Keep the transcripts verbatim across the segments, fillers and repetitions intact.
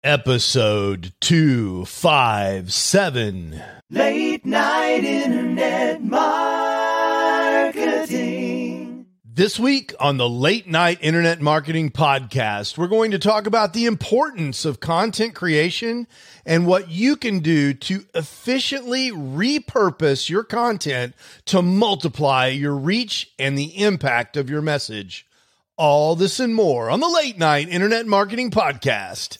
Episode two fifty-seven. Late Night Internet Marketing. This week on the Late Night Internet Marketing Podcast, we're going to talk about the importance of content creation and what you can do to efficiently repurpose your content to multiply your reach and the impact of your message. All this and more on the Late Night Internet Marketing Podcast.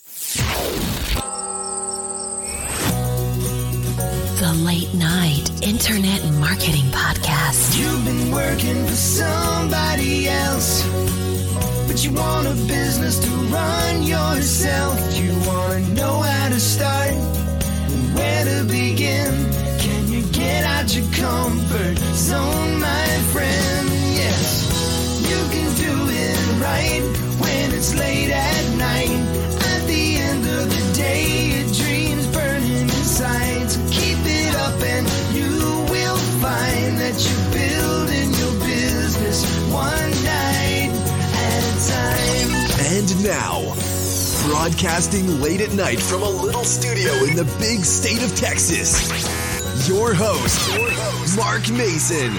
The Late Night Internet Marketing Podcast. You've been working for somebody else, but you want a business to run yourself. You want to know how to start and where to begin. Can you get out your comfort zone, my friend? Yes, you can do it right when it's late at night. At the end of the day, your dreams burning inside. So keep it up and you will find that you're building your business one night at a time. And now, broadcasting late at night from a little studio in the big state of Texas, your host, your host Mark Mason.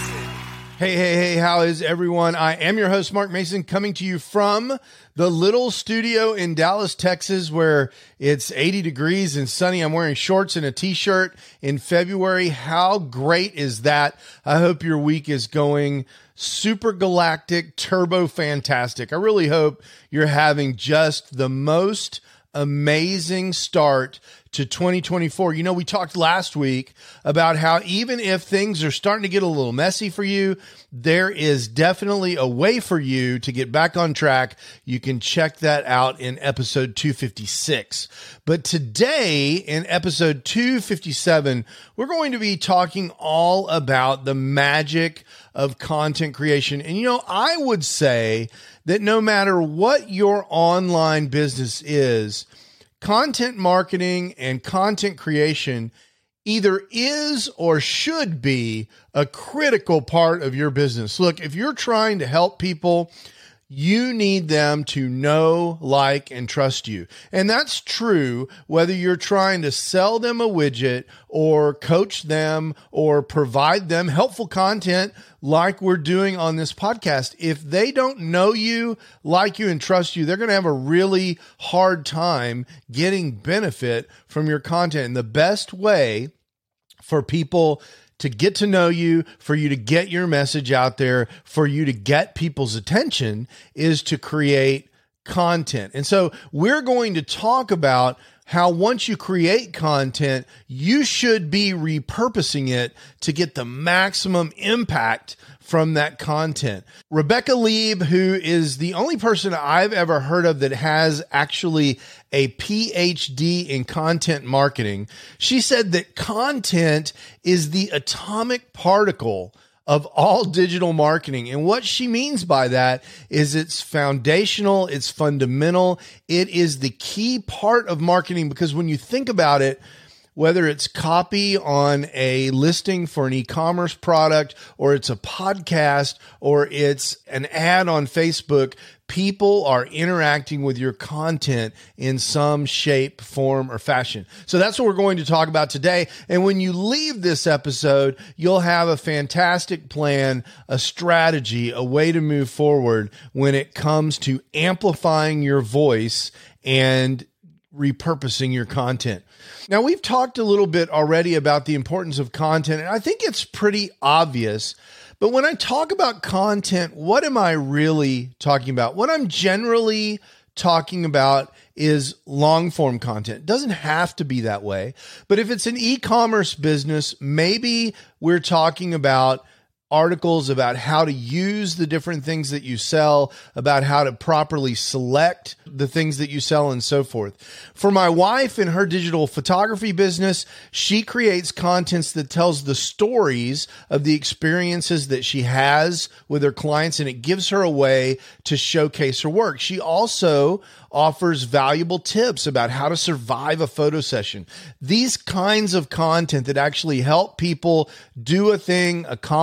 Hey, hey, hey, how is everyone? I am your host, Mark Mason, coming to you from the little studio in Dallas, Texas, where it's eighty degrees and sunny. I'm wearing shorts and a t-shirt in February. How great is that? I hope your week is going super galactic, turbo fantastic. I really hope you're having just the most amazing start to twenty twenty-four. You know, we talked last week about how even if things are starting to get a little messy for you, there is definitely a way for you to get back on track. You can check that out in episode two fifty-six. But today in episode two fifty-seven, we're going to be talking all about the magic of content creation. And, you know, I would say that no matter what your online business is, content marketing and content creation either is or should be a critical part of your business. Look, if you're trying to help people, you need them to know, like, and trust you. And that's true whether you're trying to sell them a widget or coach them or provide them helpful content like we're doing on this podcast. If they don't know you, like you, and trust you, they're going to have a really hard time getting benefit from your content. And the best way for people to get to know you, for you to get your message out there, for you to get people's attention is to create content. And so we're going to talk about how once you create content, you should be repurposing it to get the maximum impact from that content. Rebecca Lieb, who is the only person I've ever heard of that has actually a P H D in content marketing, she said that content is the atomic particle of all digital marketing. And what she means by that is it's foundational, it's fundamental, it is the key part of marketing, because when you think about it, whether it's copy on a listing for an e-commerce product, or it's a podcast, or it's an ad on Facebook, people are interacting with your content in some shape, form, or fashion. So that's what we're going to talk about today. And when you leave this episode, you'll have a fantastic plan, a strategy, a way to move forward when it comes to amplifying your voice and repurposing your content. Now, we've talked a little bit already about the importance of content, and I think it's pretty obvious. But when I talk about content, what am I really talking about? What I'm generally talking about is long form content. It doesn't have to be that way. But if it's an e-commerce business, maybe we're talking about articles about how to use the different things that you sell, about how to properly select the things that you sell, and so forth. For my wife in her digital photography business, she creates contents that tells the stories of the experiences that she has with her clients, and it gives her a way to showcase her work. She also offers valuable tips about how to survive a photo session. These kinds of content that actually help people do a thing, accomplish a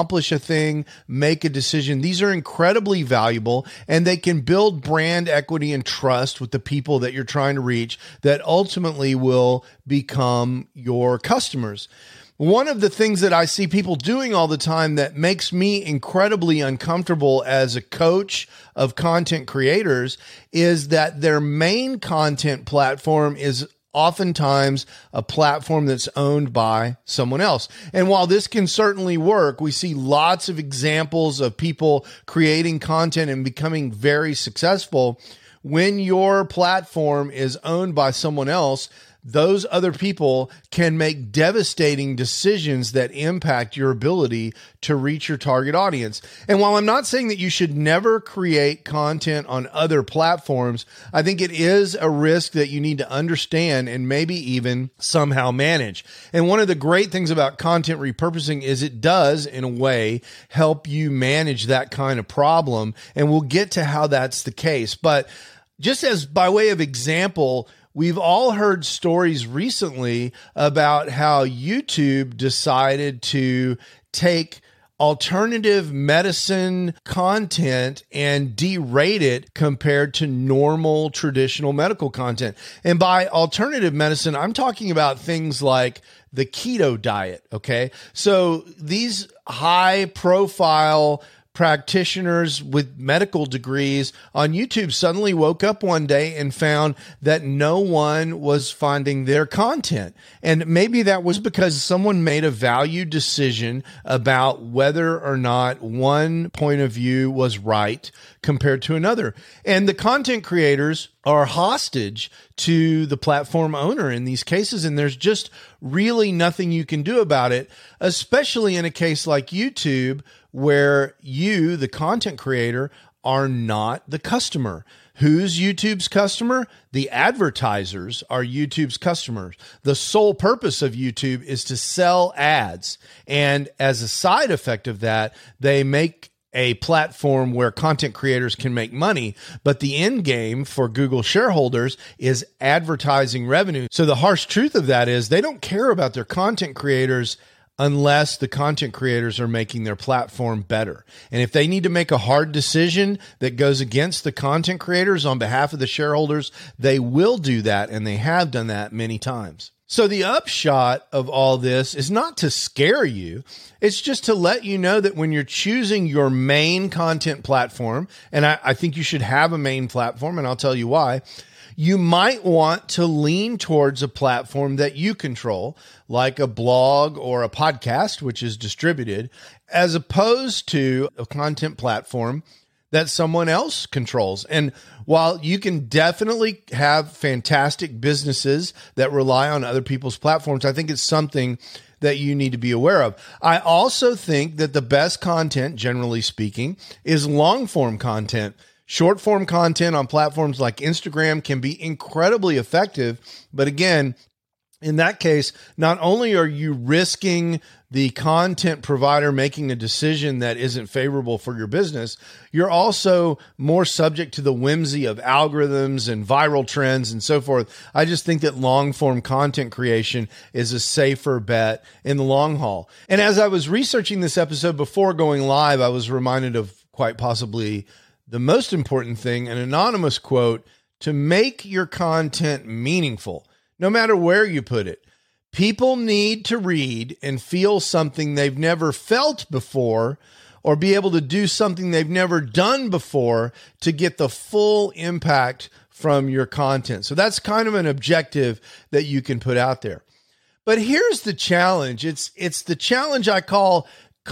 thing, make a decision. These are incredibly valuable, and they can build brand equity and trust with the people that you're trying to reach that ultimately will become your customers. One of the things that I see people doing all the time that makes me incredibly uncomfortable as a coach of content creators is that their main content platform is oftentimes a platform that's owned by someone else. And while this can certainly work, we see lots of examples of people creating content and becoming very successful. When your platform is owned by someone else, those other people can make devastating decisions that impact your ability to reach your target audience. And while I'm not saying that you should never create content on other platforms, I think it is a risk that you need to understand and maybe even somehow manage. And one of the great things about content repurposing is it does, in a way, help you manage that kind of problem. And we'll get to how that's the case. But just as by way of example, we've all heard stories recently about how YouTube decided to take alternative medicine content and derate it compared to normal traditional medical content. And by alternative medicine, I'm talking about things like the keto diet, okay? So these high profile practitioners with medical degrees on YouTube suddenly woke up one day and found that no one was finding their content. And maybe that was because someone made a value decision about whether or not one point of view was right compared to another. And the content creators are hostage to the platform owner in these cases. And there's just really nothing you can do about it, especially in a case like YouTube, where you, the content creator, are not the customer. Who's YouTube's customer? The advertisers are YouTube's customers. The sole purpose of YouTube is to sell ads. And as a side effect of that, they make a platform where content creators can make money, but the end game for Google shareholders is advertising revenue. So the harsh truth of that is they don't care about their content creators unless the content creators are making their platform better. And if they need to make a hard decision that goes against the content creators on behalf of the shareholders, they will do that, and they have done that many times. So the upshot of all this is not to scare you. It's just to let you know that when you're choosing your main content platform, and I, I think you should have a main platform, and I'll tell you why, you might want to lean towards a platform that you control, like a blog or a podcast, which is distributed, as opposed to a content platform that someone else controls. And while you can definitely have fantastic businesses that rely on other people's platforms, I think it's something that you need to be aware of. I also think that the best content, generally speaking, is long-form content. Short-form content on platforms like Instagram can be incredibly effective, but again, in that case, not only are you risking the content provider making a decision that isn't favorable for your business, you're also more subject to the whimsy of algorithms and viral trends and so forth. I just think that long-form content creation is a safer bet in the long haul. And as I was researching this episode before going live, I was reminded of quite possibly the most important thing, an anonymous quote: to make your content meaningful, no matter where you put it. People need to read and feel something they've never felt before, or be able to do something they've never done before to get the full impact from your content. So that's kind of an objective that you can put out there. But here's the challenge. It's, it's the challenge I call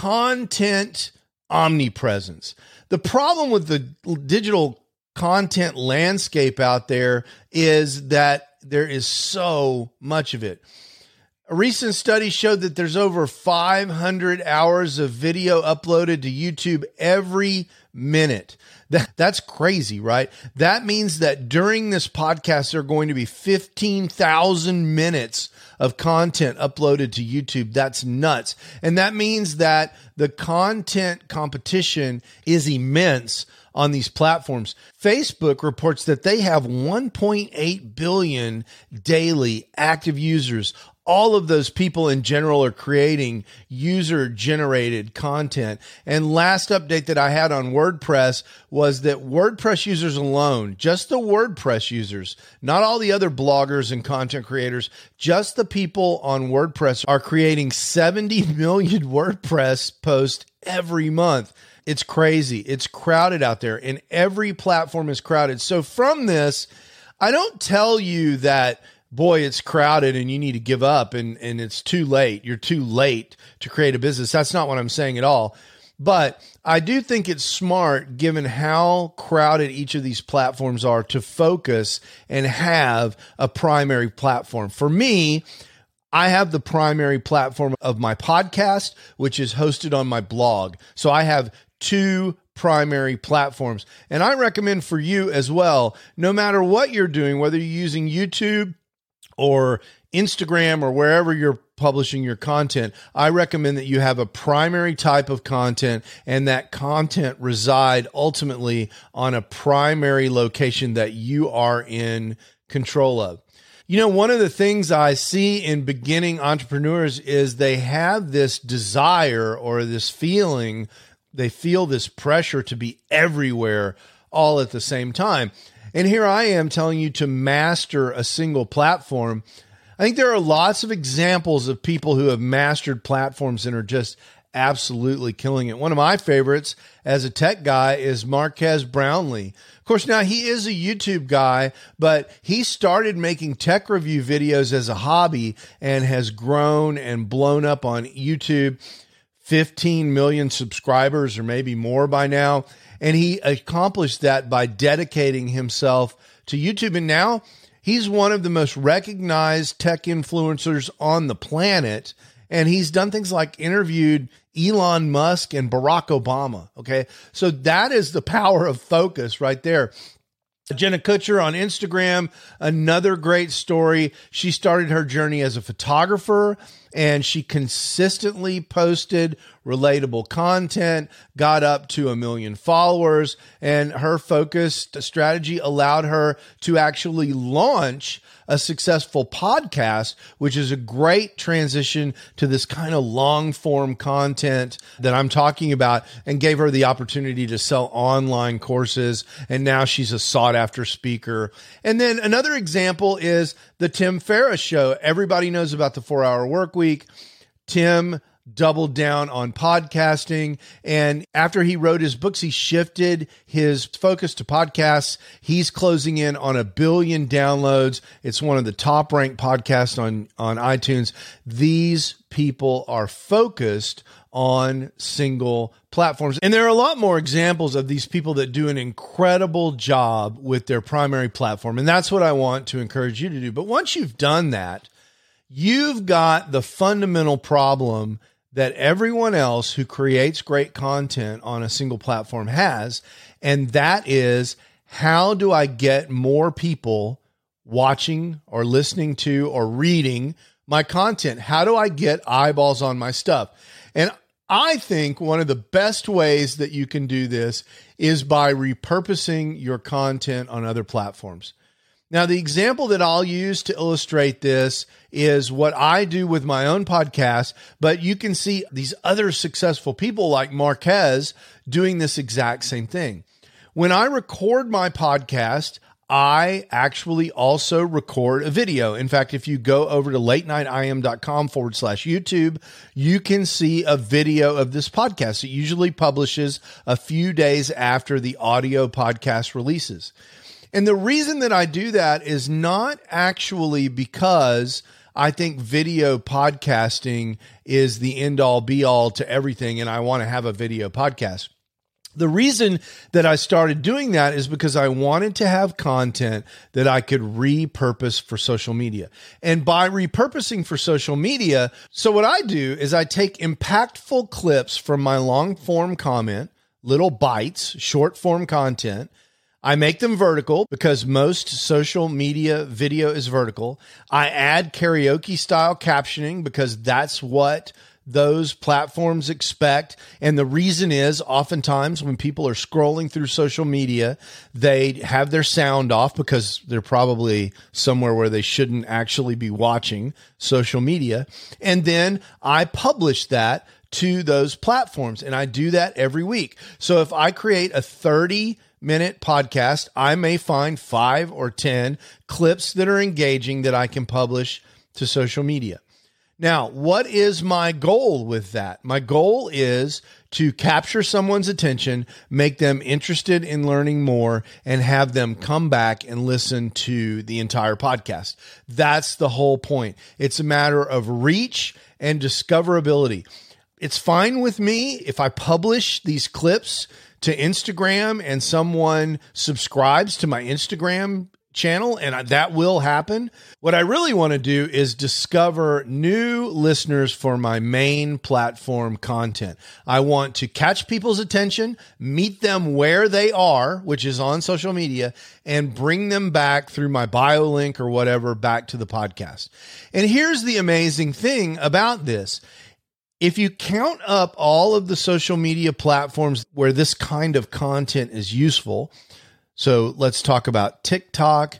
content omnipresence. The problem with the digital content landscape out there is that there is so much of it. A recent study showed that there's over five hundred hours of video uploaded to YouTube every minute. That, that's crazy, right? That means that during this podcast, there are going to be fifteen thousand minutes of content uploaded to YouTube. That's nuts. And that means that the content competition is immense on these platforms. Facebook reports that they have one point eight billion daily active users all of those people in general are creating user-generated content. And last update that I had on WordPress was that WordPress users alone, just the WordPress users, not all the other bloggers and content creators, just the people on WordPress are creating seventy million WordPress posts every month. It's crazy. It's crowded out there, and every platform is crowded. So from this, I don't tell you that, boy, it's crowded and you need to give up and, and it's too late. You're too late to create a business. That's not what I'm saying at all. But I do think it's smart, given how crowded each of these platforms are, to focus and have a primary platform. For me, I have the primary platform of my podcast, which is hosted on my blog. So I have two primary platforms. And I recommend for you as well, no matter what you're doing, whether you're using YouTube or Instagram or wherever you're publishing your content, I recommend that you have a primary type of content and that content reside ultimately on a primary location that you are in control of. You know, one of the things I see in beginning entrepreneurs is they have this desire or this feeling, they feel this pressure to be everywhere all at the same time. And here I am telling you to master a single platform. I think there are lots of examples of people who have mastered platforms and are just absolutely killing it. One of my favorites as a tech guy is Marques Brownlee. Of course, now he is a YouTube guy, but he started making tech review videos as a hobby and has grown and blown up on YouTube. fifteen million subscribers or maybe more by now. And he accomplished that by dedicating himself to YouTube. And now he's one of the most recognized tech influencers on the planet. And he's done things like interviewed Elon Musk and Barack Obama. Okay. So that is the power of focus right there. Jenna Kutcher on Instagram, another great story. She started her journey as a photographer and she consistently posted relatable content, got up to a million followers, and her focused strategy allowed her to actually launch a successful podcast, which is a great transition to this kind of long form content that I'm talking about, and gave her the opportunity to sell online courses. And now she's a sought after speaker. And then another example is the Tim Ferriss show. Everybody knows about the four hour work week. Tim doubled down on podcasting. And after he wrote his books, he shifted his focus to podcasts. He's closing in on a billion downloads. It's one of the top ranked podcasts on, on iTunes. These people are focused on single platforms. And there are a lot more examples of these people that do an incredible job with their primary platform. And that's what I want to encourage you to do. But once you've done that, you've got the fundamental problem that everyone else who creates great content on a single platform has. And that is, how do I get more people watching or listening to or reading my content? How do I get eyeballs on my stuff? And I think one of the best ways that you can do this is by repurposing your content on other platforms. Now, the example that I'll use to illustrate this is what I do with my own podcast, but you can see these other successful people like Marques doing this exact same thing. When I record my podcast, I actually also record a video. In fact, if you go over to late night i m dot com forward slash YouTube, you can see a video of this podcast. It usually publishes a few days after the audio podcast releases. And the reason that I do that is not actually because I think video podcasting is the end all be all to everything and I want to have a video podcast. The reason that I started doing that is because I wanted to have content that I could repurpose for social media. And by repurposing for social media, so what I do is I take impactful clips from my long form comment, little bites, short form content. I make them vertical because most social media video is vertical. I add karaoke style captioning because that's what those platforms expect. And the reason is oftentimes when people are scrolling through social media, they have their sound off because they're probably somewhere where they shouldn't actually be watching social media. And then I publish that to those platforms, and I do that every week. So if I create a thirty minute podcast, I may find five or ten clips that are engaging that I can publish to social media. Now, what is my goal with that? My goal is to capture someone's attention, make them interested in learning more, and have them come back and listen to the entire podcast. That's the whole point. It's a matter of reach and discoverability. It's fine with me if I publish these clips to Instagram and someone subscribes to my Instagram channel, and that will happen. What I really want to do is discover new listeners for my main platform content. I want to catch people's attention, meet them where they are, which is on social media, and bring them back through my bio link or whatever back to the podcast. And here's the amazing thing about this. If you count up all of the social media platforms where this kind of content is useful, so let's talk about TikTok,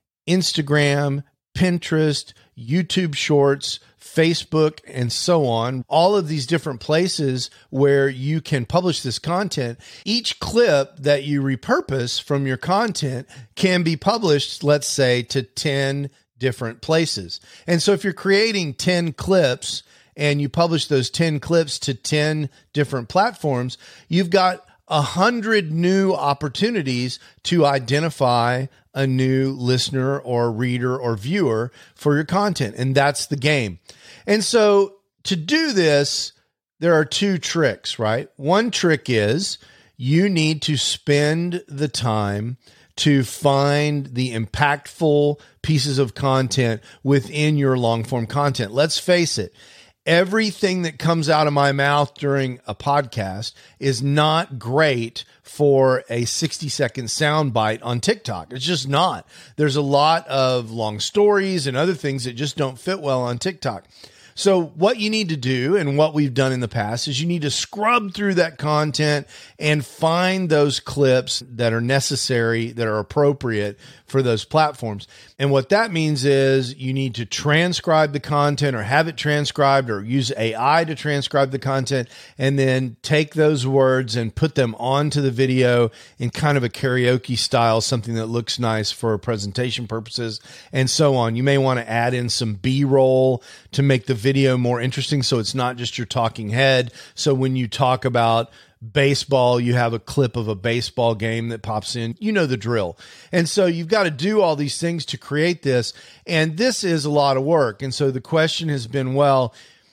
Instagram, Pinterest, YouTube Shorts, Facebook, and so on. All of these different places where you can publish this content. Each clip that you repurpose from your content can be published, let's say, to ten different places. And so if you're creating ten clips and you publish those ten clips to ten different platforms, you've got a hundred new opportunities to identify a new listener or reader or viewer for your content. And that's the game. And so to do this, there are two tricks, right? One trick is you need to spend the time to find the impactful pieces of content within your long form content. Let's face it. Everything that comes out of my mouth during a podcast is not great for a sixty second soundbite on TikTok. It's just not. There's a lot of long stories and other things that just don't fit well on TikTok. So what you need to do, and what we've done in the past, is you need to scrub through that content and find those clips that are necessary, that are appropriate for those platforms. And what that means is you need to transcribe the content or have it transcribed or use A I to transcribe the content, and then take those words and put them onto the video in kind of a karaoke style, something that looks nice for presentation purposes and so on. You may want to add in some B-roll to make the video more interesting, so it's not just your talking head. So when you talk about baseball, you have a clip of a baseball game that pops in. You know the drill. And so you've got to do all these things to create this. And this is a lot of work. And so the question has been, well,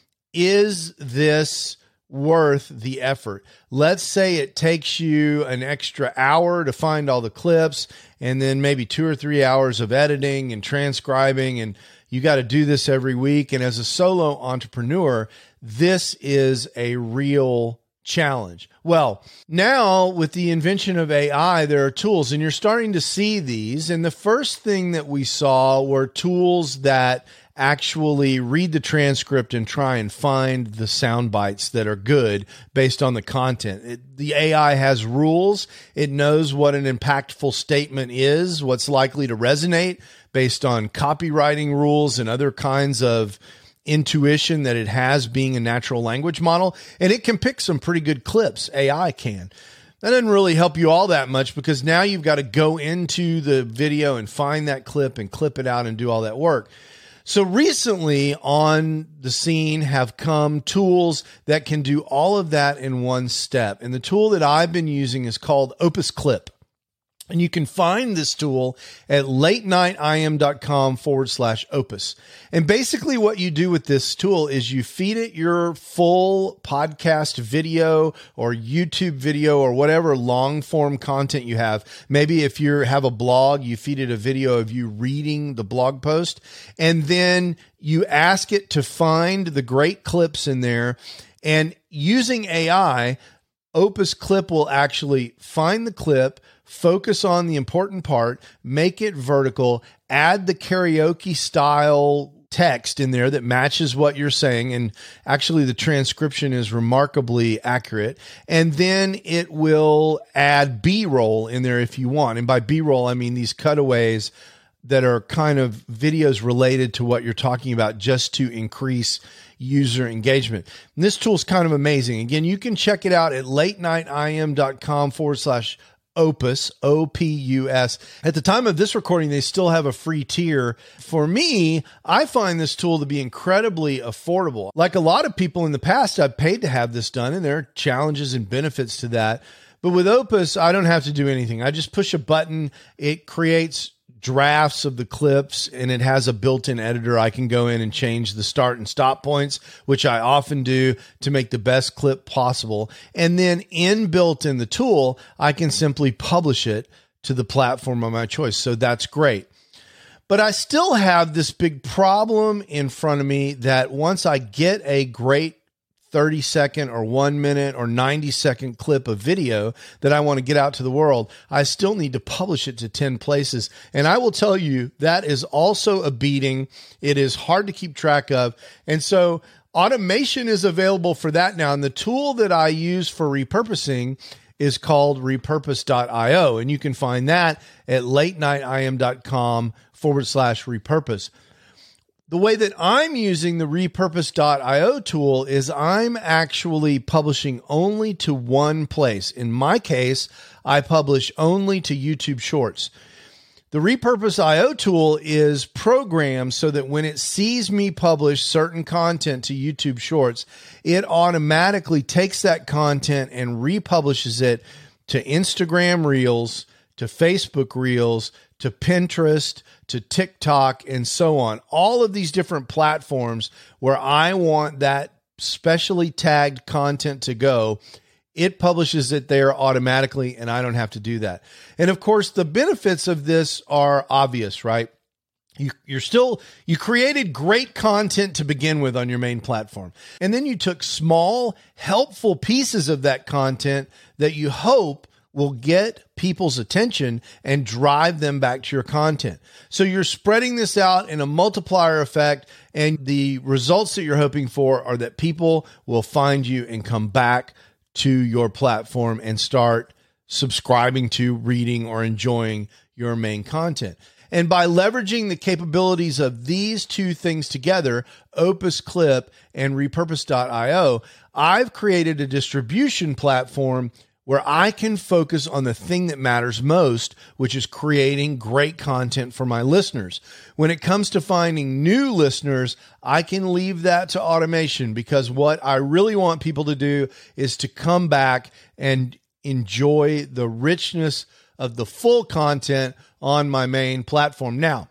is this worth the effort? Let's say it takes you an extra hour to find all the clips, and then maybe two or three hours of editing and transcribing, and you got to do this every week. And as a solo entrepreneur, this is a real challenge. Well, now with the invention of A I, there are tools, and you're starting to see these. And the first thing that we saw were tools that actually read the transcript and try and find the sound bites that are good based on the content. It, the A I has rules. It knows what an impactful statement is, what's likely to resonate based on copywriting rules and other kinds of intuition that it has being a natural language model. And it can pick some pretty good clips. A I can. That doesn't really help you all that much, because now you've got to go into the video and find that clip and clip it out and do all that work. So recently on the scene have come tools that can do all of that in one step. And the tool that I've been using is called Opus Clip. And you can find this tool at late night I M dot com forward slash opus. And basically what you do with this tool is you feed it your full podcast video or YouTube video or whatever long form content you have. Maybe if you have a blog, you feed it a video of you reading the blog post. And then you ask it to find the great clips in there. And using A I, Opus Clip will actually find the clip, focus on the important part, make it vertical, add the karaoke style text in there that matches what you're saying. And actually the transcription is remarkably accurate. And then it will add B-roll in there if you want. And by B-roll, I mean these cutaways that are kind of videos related to what you're talking about just to increase user engagement. And this tool is kind of amazing. Again, you can check it out at late night I M dot com forward slash Opus, O P U S. At the time of this recording, they still have a free tier. For me, I find this tool to be incredibly affordable. Like a lot of people in the past, I've paid to have this done, and there are challenges and benefits to that. But with Opus, I don't have to do anything. I just push a button. It creates drafts of the clips, and it has a built-in editor. I can go in and change the start and stop points, which I often do to make the best clip possible. And then inbuilt in the tool, I can simply publish it to the platform of my choice. So that's great. But I still have this big problem in front of me that once I get a great thirty second or one minute or ninety second clip of video that I want to get out to the world, I still need to publish it to ten places. And I will tell you, that is also a beating. It is hard to keep track of. And so automation is available for that now. And the tool that I use for repurposing is called repurpose dot io. And you can find that at late night I M dot com forward slash repurpose. The way that I'm using the repurpose dot io tool is I'm actually publishing only to one place. In my case, I publish only to YouTube Shorts. The repurpose dot io tool is programmed so that when it sees me publish certain content to YouTube Shorts, it automatically takes that content and republishes it to Instagram Reels, to Facebook Reels, to Pinterest, to TikTok, and so on. All of these different platforms where I want that specially tagged content to go, it publishes it there automatically, and I don't have to do that. And of course, the benefits of this are obvious, right? You, you're still, you created great content to begin with on your main platform. And then you took small, helpful pieces of that content that you hope will get people's attention and drive them back to your content. So you're spreading this out in a multiplier effect, and the results that you're hoping for are that people will find you and come back to your platform and start subscribing to, reading, or enjoying your main content. And by leveraging the capabilities of these two things together, Opus Clip and repurpose dot io, I've created a distribution platform where I can focus on the thing that matters most, which is creating great content for my listeners. When it comes to finding new listeners, I can leave that to automation, because what I really want people to do is to come back and enjoy the richness of the full content on my main platform. Now,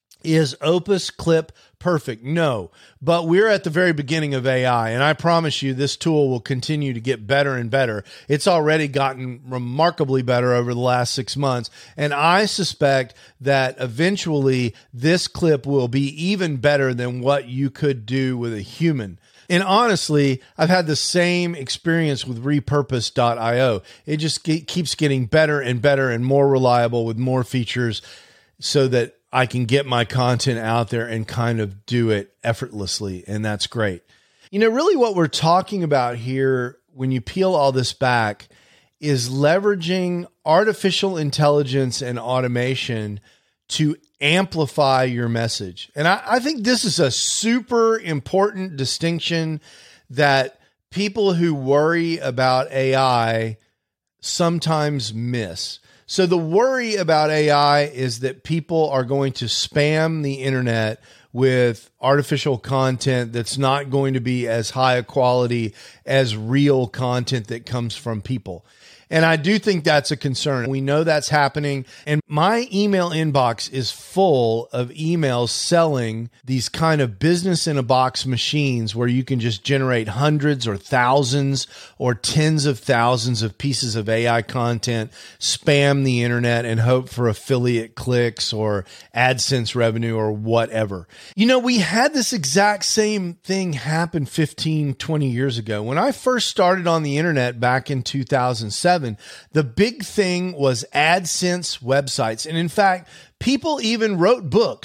is Opus Clip perfect? No, but we're at the very beginning of A I, and I promise you this tool will continue to get better and better. It's already gotten remarkably better over the last six months, and I suspect that eventually this clip will be even better than what you could do with a human. And honestly, I've had the same experience with repurpose dot io. It just ge- keeps getting better and better and more reliable with more features so that I can get my content out there and kind of do it effortlessly. And that's great. You know, really what we're talking about here, when you peel all this back, is leveraging artificial intelligence and automation to amplify your message. And I, I think this is a super important distinction that people who worry about A I sometimes miss. So the worry about A I is that people are going to spam the internet with artificial content that's not going to be as high a quality as real content that comes from people. And I do think that's a concern. We know that's happening. And my email inbox is full of emails selling these kind of business in a box machines where you can just generate hundreds or thousands or tens of thousands of pieces of A I content, spam the internet, and hope for affiliate clicks or AdSense revenue or whatever. You know, we had this exact same thing happen fifteen, twenty years ago. When I first started on the internet back in two thousand seven, the big thing was AdSense websites. And in fact, people even wrote books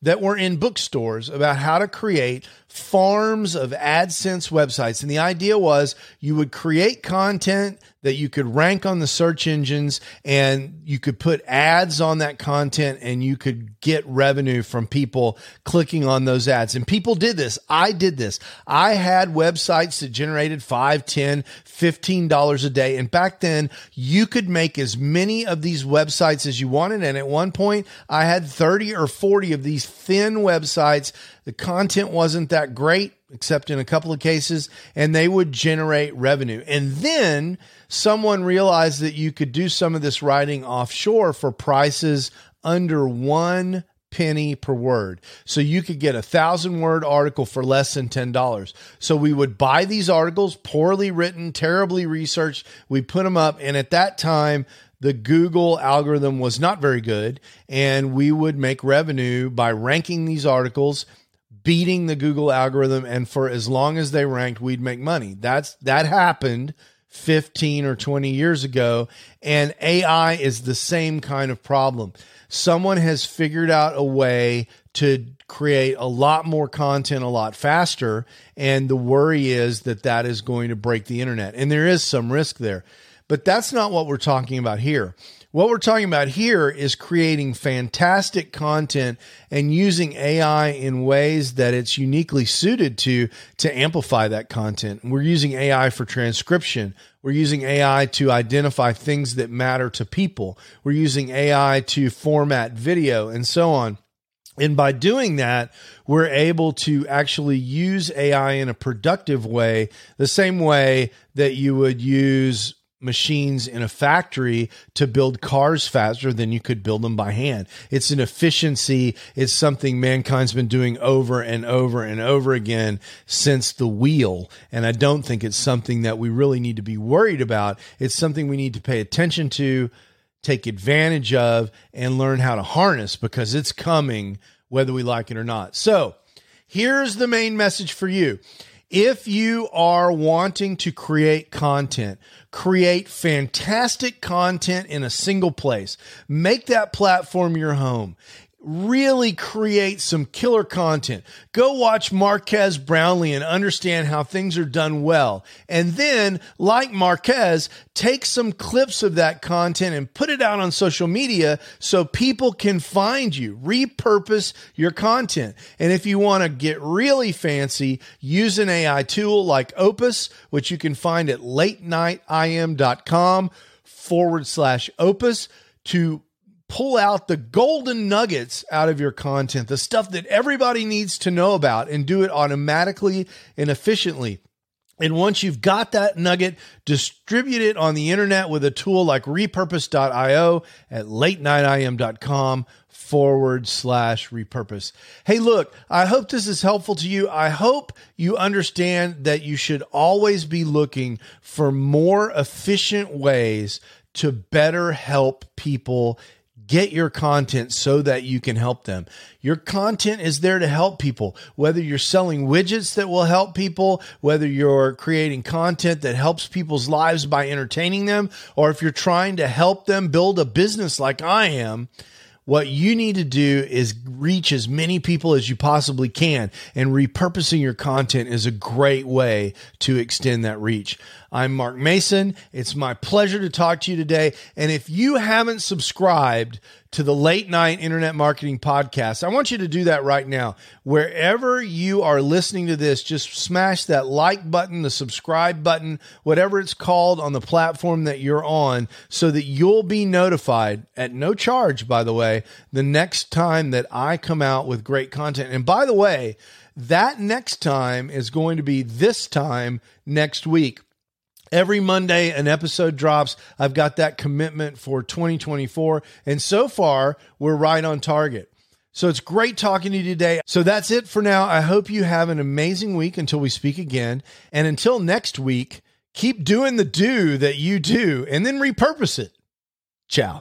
that were in bookstores about how to create farms of AdSense websites. And the idea was you would create content that you could rank on the search engines, and you could put ads on that content, and you could get revenue from people clicking on those ads. And people did this. I did this. I had websites that generated five, ten, fifteen dollars a day. And back then you could make as many of these websites as you wanted. And at one point I had thirty or forty of these thin websites. The content wasn't that great, except in a couple of cases, and they would generate revenue. And then someone realized that you could do some of this writing offshore for prices under one penny per word. So you could get a thousand word article for less than ten dollars. So we would buy these articles, poorly written, terribly researched. We put them up. And at that time, the Google algorithm was not very good. And we would make revenue by ranking these articles, beating the Google algorithm. And for as long as they ranked, we'd make money. That's, that happened fifteen or twenty years ago. And A I is the same kind of problem. Someone has figured out a way to create a lot more content a lot faster. And the worry is that that is going to break the internet. And there is some risk there, but that's not what we're talking about here. What we're talking about here is creating fantastic content and using A I in ways that it's uniquely suited to, to amplify that content. We're using A I for transcription. We're using A I to identify things that matter to people. We're using A I to format video and so on. And by doing that, we're able to actually use A I in a productive way, the same way that you would use machines in a factory to build cars faster than you could build them by hand. It's an efficiency. It's something mankind's been doing over and over and over again since the wheel. And I don't think it's something that we really need to be worried about. It's something we need to pay attention to, take advantage of, and learn how to harness, because it's coming whether we like it or not. So here's the main message for you. If you are wanting to create content, create fantastic content in a single place, make that platform your home. Really create some killer content. Go watch Marques Brownlee and understand how things are done well. And then, like Marques, take some clips of that content and put it out on social media so people can find you. Repurpose your content. And if you want to get really fancy, use an A I tool like Opus, which you can find at late night I M dot com forward slash Opus to pull out the golden nuggets out of your content, the stuff that everybody needs to know about, and do it automatically and efficiently. And once you've got that nugget, distribute it on the internet with a tool like repurpose dot io at late night I M dot com forward slash repurpose. Hey, look, I hope this is helpful to you. I hope you understand that you should always be looking for more efficient ways to better help people get your content so that you can help them. Your content is there to help people, whether you're selling widgets that will help people, whether you're creating content that helps people's lives by entertaining them, or if you're trying to help them build a business like I am. What you need to do is reach as many people as you possibly can, and repurposing your content is a great way to extend that reach. I'm Mark Mason. It's my pleasure to talk to you today. And if you haven't subscribed to the Late Night Internet Marketing Podcast, I want you to do that right now. Wherever you are listening to this, just smash that like button, the subscribe button, whatever it's called on the platform that you're on, so that you'll be notified at no charge, by the way, the next time that I come out with great content. And by the way, that next time is going to be this time next week. Every Monday, an episode drops. I've got that commitment for twenty twenty-four. And so far, we're right on target. So it's great talking to you today. So that's it for now. I hope you have an amazing week until we speak again. And until next week, keep doing the do that you do and then repurpose it. Ciao.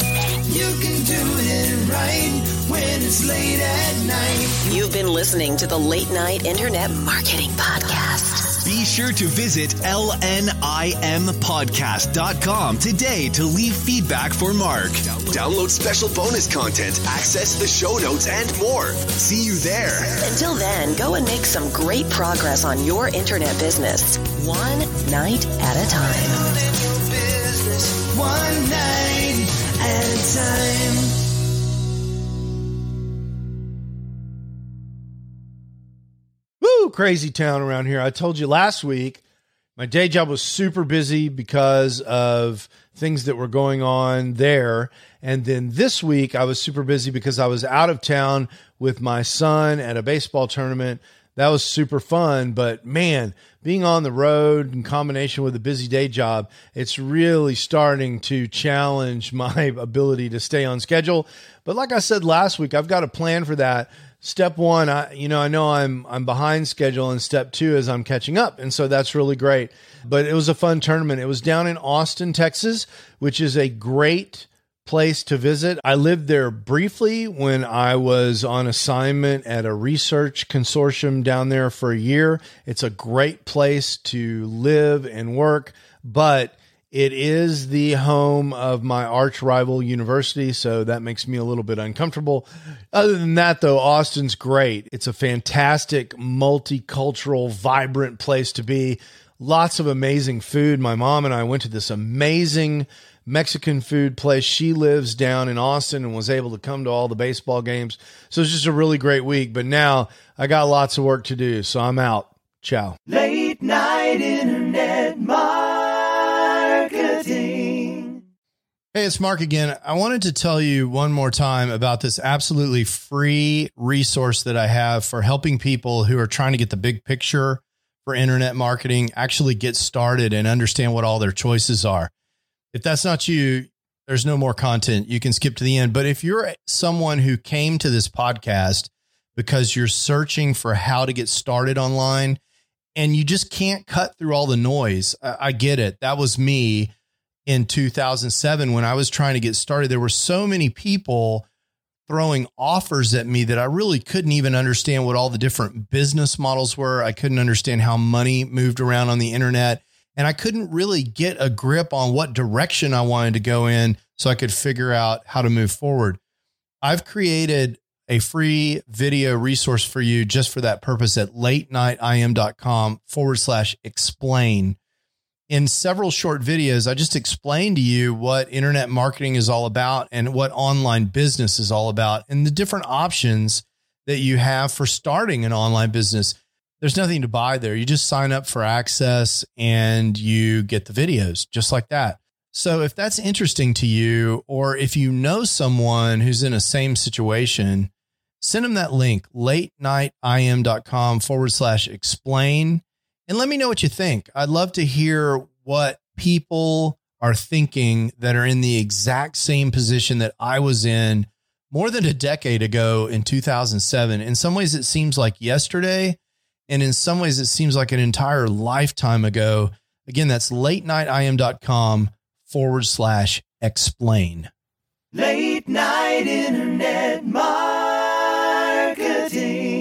You can do it right when it's late at night. You've been listening to the Late Night Internet Marketing Podcast. Be sure to visit L N I M podcast dot com today to leave feedback for Mark. Download special bonus content, access the show notes, and more. See you there. Until then, go and make some great progress on your internet business, one night at a time. One night at a time. Woo, crazy town around here. I told you last week, my day job was super busy because of things that were going on there. And then this week I was super busy because I was out of town with my son at a baseball tournament. That was super fun. But man, being on the road in combination with a busy day job, it's really starting to challenge my ability to stay on schedule. But like I said last week, I've got a plan for that. Step one, I, you know, I know I'm, I'm behind schedule, and step two is I'm catching up. And so that's really great. But it was a fun tournament. It was down in Austin, Texas, which is a great place to visit. I lived there briefly when I was on assignment at a research consortium down there for a year. It's a great place to live and work, but it is the home of my arch rival university, so that makes me a little bit uncomfortable. Other than that, though, Austin's great. It's a fantastic, multicultural, vibrant place to be. Lots of amazing food. My mom and I went to this amazing Mexican food place. She lives down in Austin and was able to come to all the baseball games. So it's just a really great week. But now I got lots of work to do, so I'm out. Ciao. Late night internet marketing. Hey, it's Mark again. I wanted to tell you one more time about this absolutely free resource that I have for helping people who are trying to get the big picture for internet marketing, actually get started and understand what all their choices are. If that's not you, there's no more content. You can skip to the end. But if you're someone who came to this podcast because you're searching for how to get started online and you just can't cut through all the noise, I, I get it. That was me in two thousand seven when I was trying to get started. There were so many people throwing offers at me that I really couldn't even understand what all the different business models were. I couldn't understand how money moved around on the internet. And I couldn't really get a grip on what direction I wanted to go in so I could figure out how to move forward. I've created a free video resource for you just for that purpose at late night I M dot com forward slash explain. In several short videos, I just explained to you what internet marketing is all about and what online business is all about and the different options that you have for starting an online business. There's nothing to buy there. You just sign up for access and you get the videos just like that. So if that's interesting to you, or if you know someone who's in a same situation, send them that link, late night I M dot com forward slash explain. And let me know what you think. I'd love to hear what people are thinking that are in the exact same position that I was in more than a decade ago in two thousand seven. In some ways, it seems like yesterday. And in some ways, it seems like an entire lifetime ago. Again, that's late night I M dot com forward slash explain. Late night internet marketing.